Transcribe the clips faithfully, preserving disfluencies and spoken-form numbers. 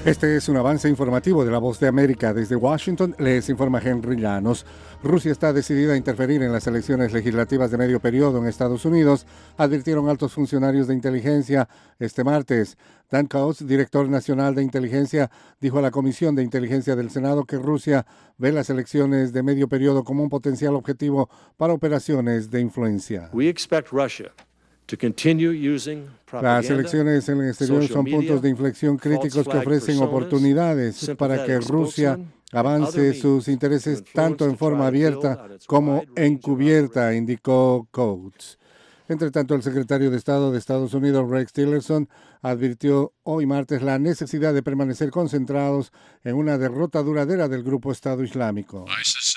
Este es un avance informativo de La Voz de América. Desde Washington les informa Henry Llanos. Rusia está decidida a interferir en las elecciones legislativas de medio periodo en Estados Unidos, advirtieron altos funcionarios de inteligencia este martes. Dan Coats, director nacional de inteligencia, dijo a la Comisión de Inteligencia del Senado que Rusia ve las elecciones de medio periodo como un potencial objetivo para operaciones de influencia. We expect Russia to continue using Las elecciones en el exterior son puntos de inflexión críticos que ofrecen oportunidades para que Rusia avance sus intereses tanto en forma abierta como encubierta, indicó Coats. Entre tanto, el secretario de Estado de Estados Unidos, Rex Tillerson, advirtió hoy martes la necesidad de permanecer concentrados en una derrota duradera del grupo Estado Islámico.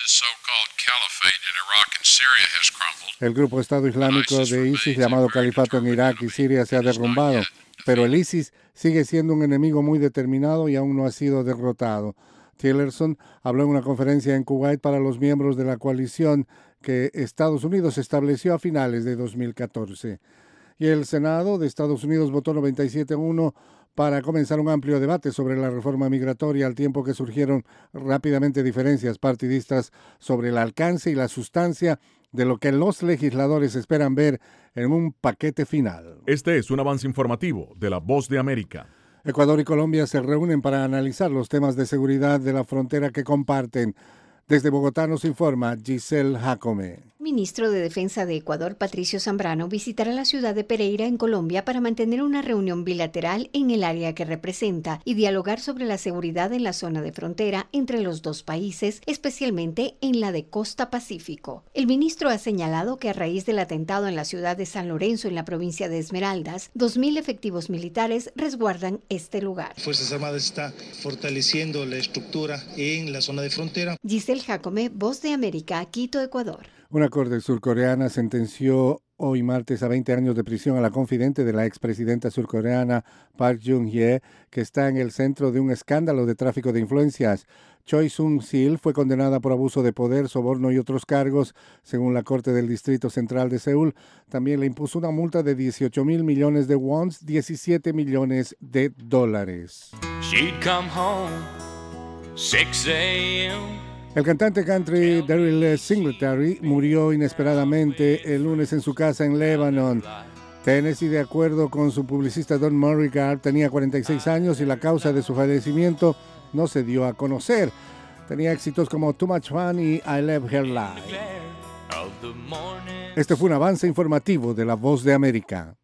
El grupo Estado Islámico de ISIS, llamado Califato en Irak y Siria, se ha derrumbado, pero el ISIS sigue siendo un enemigo muy determinado y aún no ha sido derrotado. Tillerson habló en una conferencia en Kuwait para los miembros de la coalición que Estados Unidos estableció a finales de dos mil catorce. Y el Senado de Estados Unidos votó noventa y siete a uno para comenzar un amplio debate sobre la reforma migratoria, al tiempo que surgieron rápidamente diferencias partidistas sobre el alcance y la sustancia de lo que los legisladores esperan ver en un paquete final. Este es un avance informativo de La Voz de América. Ecuador y Colombia se reúnen para analizar los temas de seguridad de la frontera que comparten. Desde Bogotá nos informa Giselle Jacome. Ministro de Defensa de Ecuador, Patricio Zambrano, visitará la ciudad de Pereira, en Colombia, para mantener una reunión bilateral en el área que representa y dialogar sobre la seguridad en la zona de frontera entre los dos países, especialmente en la de Costa Pacífico. El ministro ha señalado que a raíz del atentado en la ciudad de San Lorenzo, en la provincia de Esmeraldas, dos mil efectivos militares resguardan este lugar. Fuerzas Armadas está fortaleciendo la estructura en la zona de frontera. Giselle Jacome, Voz de América, Quito, Ecuador. Una corte surcoreana sentenció hoy martes a veinte años de prisión a la confidente de la expresidenta surcoreana Park Geun-hye, que está en el centro de un escándalo de tráfico de influencias. Choi Sung-sil fue condenada por abuso de poder, soborno y otros cargos, según la Corte del Distrito Central de Seúl. También le impuso una multa de dieciocho mil millones de wons, diecisiete millones de dólares. She'd come home, six a.m. El cantante country Daryl Singletary murió inesperadamente el lunes en su casa en Lebanon, Tennessee. De acuerdo con su publicista Don Morrigan, tenía cuarenta y seis años y la causa de su fallecimiento no se dio a conocer. Tenía éxitos como Too Much Fun y I Love Her Live. Este fue un avance informativo de La Voz de América.